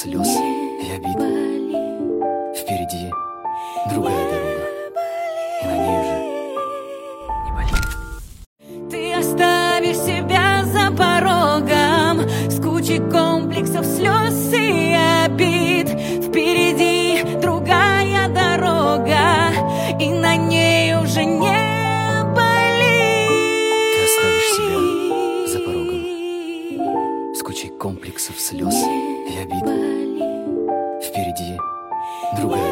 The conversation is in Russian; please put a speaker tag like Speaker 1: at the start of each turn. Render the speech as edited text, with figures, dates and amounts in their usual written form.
Speaker 1: слез и обид. Впереди другая дорога, и на ней уже не болит.
Speaker 2: Ты оставишь себя за порогом с кучей комплексов, слез и обид. Впереди другая дорога, и на ней уже не болит.
Speaker 1: Ты оставишь себя за порогом с кучей комплексов, слез и обид. Впереди другая